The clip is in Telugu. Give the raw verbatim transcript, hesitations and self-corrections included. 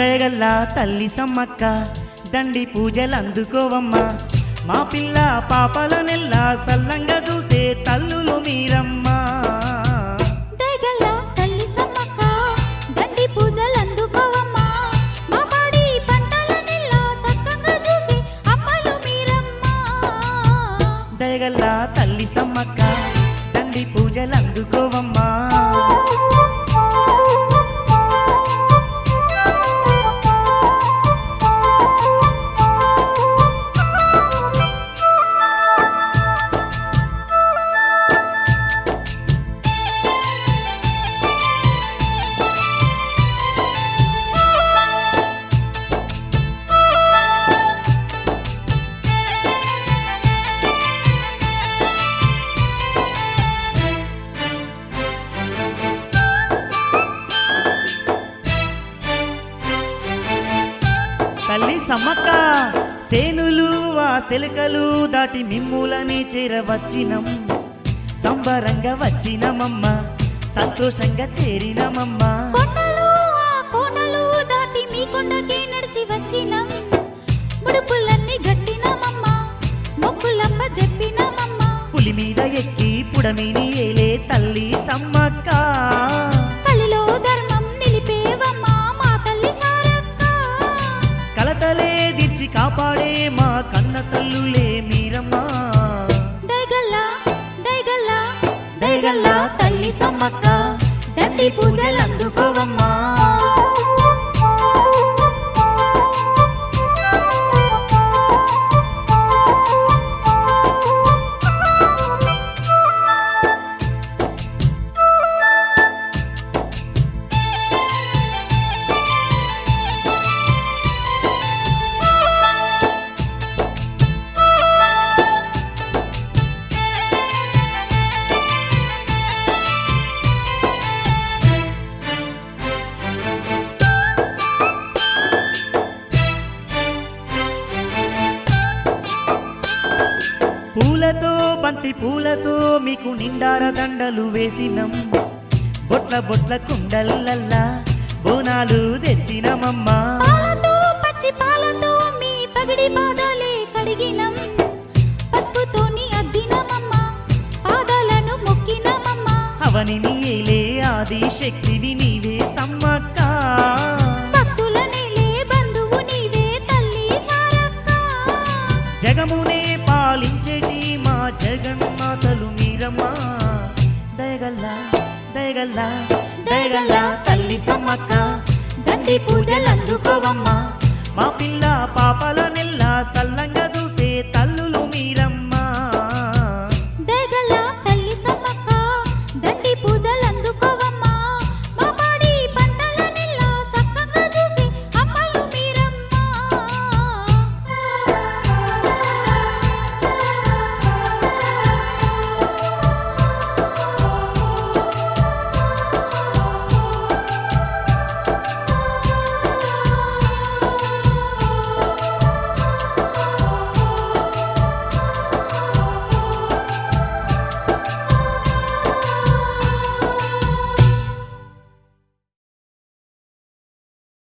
దయగల్లా తల్లి సమ్మక్క దండి పూజలు అందుకోవమ్మా మా పిల్ల పాపల నెల్లా సల్లంగా చూసే తల్లులు మీరమ్మా దయగల్లా తల్లి సమ్మక్క దండి పూజలు అందుకోవమ్మా మా పాడి పంటల నెల్లా సక్కంగా చూసే అమ్మలు మీరమ్మా దయగల్లా తల్లి సమ్మక్క దండి పూజలు అందుకోవమ్మా తల్లి సమ్మక్క సేనులు ఆ సెలకలు దాటి మిమ్ములని చేరవచ్చినం సంబరంగా వచ్చినమమ్మ సంతోషంగా చేరినమమ్మ కొండలు ఆ కోనలు దాటి మీ కొండకే నడిచి వచ్చినం ముడుపులన్నీ గట్టినమమ్మ మొక్కులమ్మ చెప్పినమమ్మ పులి మీద ఎక్కి పుడమిని ఏలే తల్లి సమ్మక్క కలిలో ధర్మం నిలిపేవమ్మ మా తల్లి సారక్క కలతలే దిచ్చి కాపాడే మా కన్న తల్లులే మీరమ్మా దయగల్లా దయగల్లా దయగల్లా తల్లి సమ్మక్క దండి పూజలు అందుకోవమ్మా పూలతో బంతి పూలతో మీకు నిండార దండలు వేసినం బొట్ల బొట్ల కుండలల్లా బోనాలు తెచ్చినమమ్మా పాలతో పచ్చి పాలతో మీ పగడి పాదాలే కడిగినం పసుపుతోని అద్దినమమ్మ పాదాలను మొక్కినమమ్మ అవని నీలే ఆది శక్తివి నీవే సమ్మక్క భక్తుల నేలే బంధువు నీవే తల్లి సారక్క జగమునే పాలించేటి మా జగన్మాతలు మీరమ్మా దయగల్లా దయగల్లా దయగల్లా తల్లి సమ్మక్క దండి పూజలు అందుకోవమ్మా మా పిల్ల